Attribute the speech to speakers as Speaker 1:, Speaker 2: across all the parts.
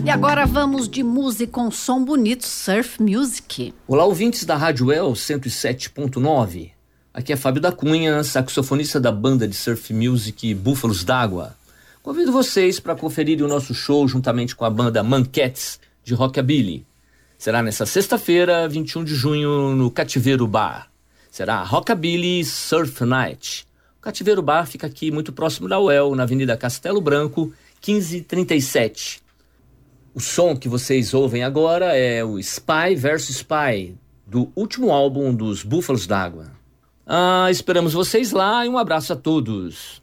Speaker 1: E agora vamos de música com som bonito, Surf Music.
Speaker 2: Olá, ouvintes da Rádio El 107.9. Aqui é Fábio da Cunha, saxofonista da banda de Surf Music Búfalos d'Água. Convido vocês para conferir o nosso show juntamente com a banda Manquettes de Rockabilly. Será nesta sexta-feira, 21 de junho, no Cativeiro Bar. Será a Rockabilly Surf Night. O Cativeiro Bar fica aqui muito próximo da UEL, na Avenida Castelo Branco, 1537. O som que vocês ouvem agora é o Spy vs Spy, do último álbum dos Búfalos d'Água. Esperamos vocês lá e um abraço a todos.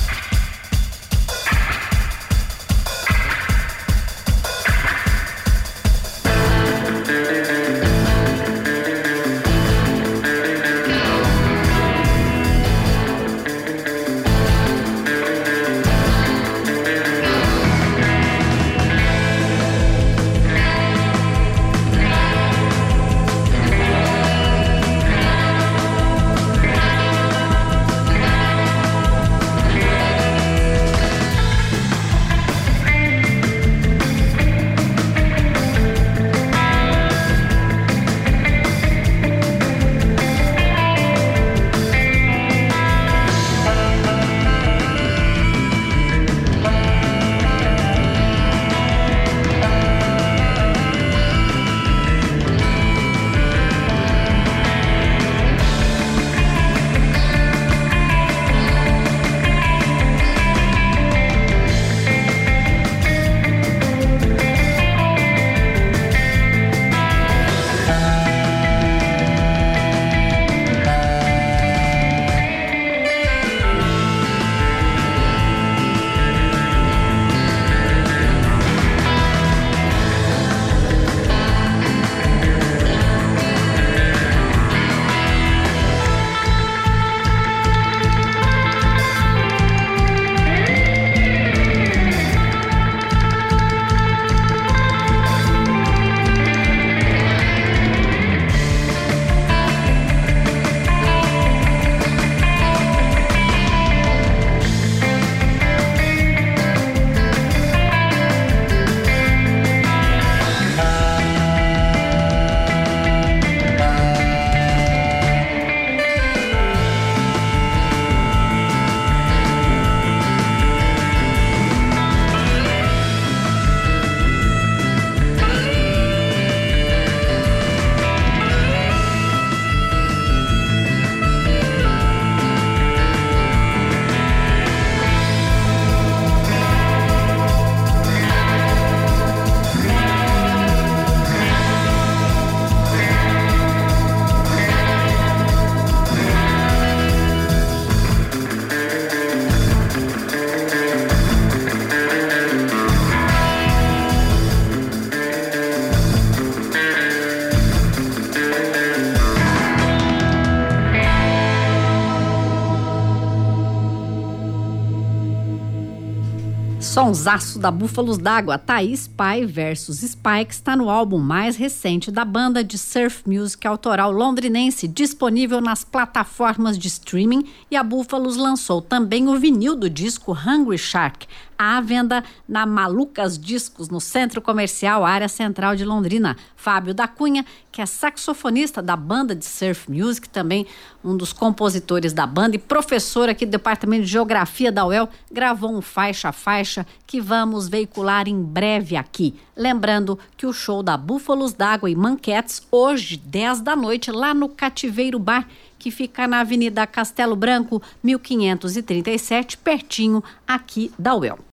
Speaker 1: Sonsaço da Búfalos d'Água, tá aí Spy vs Spy, que está no álbum mais recente da banda de surf music autoral londrinense, disponível nas plataformas de streaming, e a Búfalos lançou também o vinil do disco Hungry Shark, à venda na Malucas Discos, no Centro Comercial Área Central de Londrina. Fábio da Cunha, que é saxofonista da banda de surf music, também um dos compositores da banda e professor aqui do Departamento de Geografia da UEL, gravou um faixa a faixa que vamos veicular em breve aqui. Lembrando que o show da Búfalos d'Água e Manquettes, hoje, 10 da noite, lá no Cativeiro Bar, que fica na Avenida Castelo Branco, 1537, pertinho aqui da UEL.